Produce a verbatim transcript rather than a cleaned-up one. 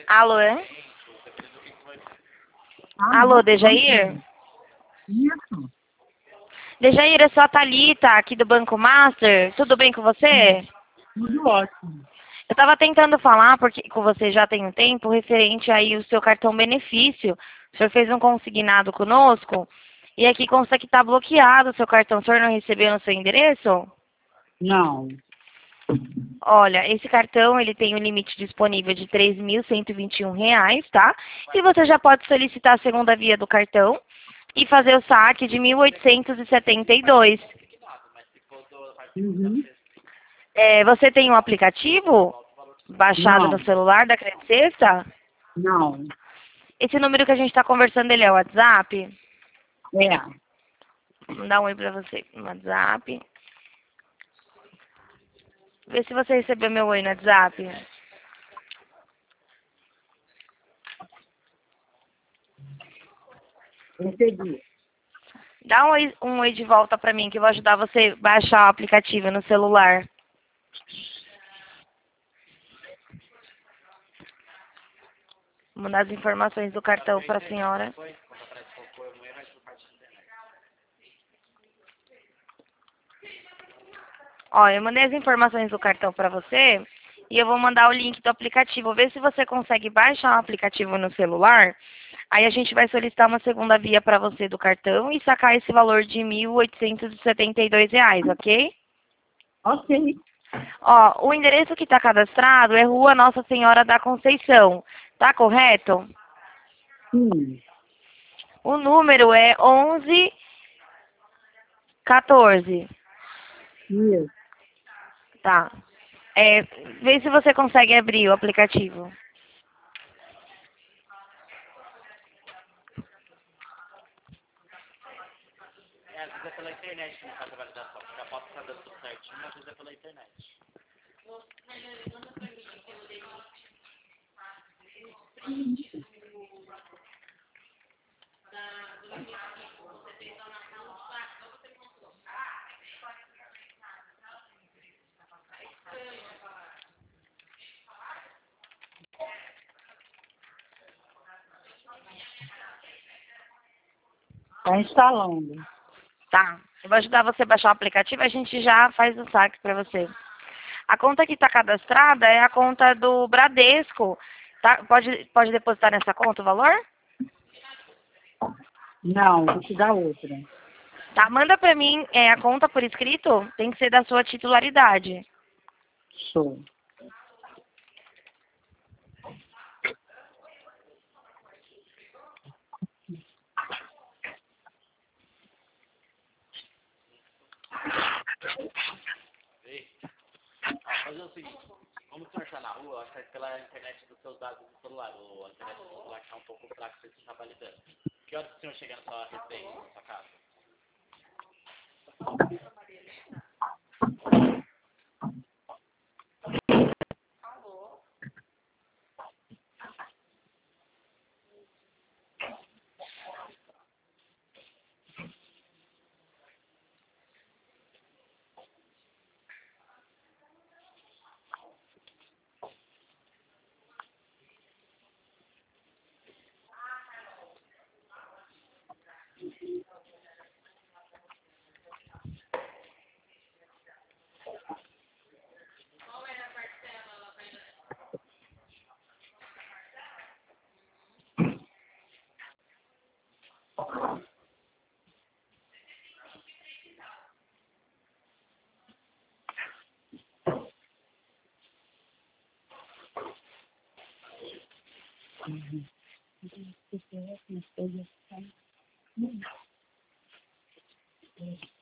Alô, é? Ah, Alô, não, Dejair? isso. Dejair, eu sou a Thalita, aqui do Banco Master. Tudo bem com você? Tudo ótimo. Eu estava tentando falar porque, com você já tem um tempo, referente aí o seu cartão benefício. O senhor fez um consignado conosco e aqui consta que está bloqueado o seu cartão. O senhor não recebeu no seu endereço? Não. Olha, esse cartão ele tem um limite disponível de três mil cento e vinte e um reais, tá? E você já pode solicitar a segunda via do cartão e fazer o saque de mil oitocentos e setenta e dois. Uhum. É, você tem um aplicativo baixado no Não. celular da Credit Sexta? Não. Esse número que a gente está conversando, ele é o WhatsApp? É. Vou dar um oi pra você no WhatsApp. Vê se você recebeu meu oi no WhatsApp. Recebi. Dá um oi, um oi de volta pra mim, que eu vou ajudar você a baixar o aplicativo no celular. Vou mandar as informações do cartão para a senhora. Ó, eu mandei as informações do cartão para você e eu vou mandar o link do aplicativo. Vê se você consegue baixar o aplicativo no celular. Aí a gente vai solicitar uma segunda via para você do cartão e sacar esse valor de mil oitocentos e setenta e dois reais, ok? Ok. Ó, o endereço que está cadastrado é Rua Nossa Senhora da Conceição. Tá correto? Sim. O número é onze quatorze. Isso. Tá. É, vê se você consegue abrir o aplicativo. Está instalando. Tá. Eu vou ajudar você a baixar o aplicativo e a gente já faz o saque para você. A conta que está cadastrada é a conta do Bradesco. Tá? Pode, pode depositar nessa conta o valor? Não, vou te dar outra. Tá, manda para mim é, a conta por escrito. Tem que ser da sua titularidade. Show. Uhum.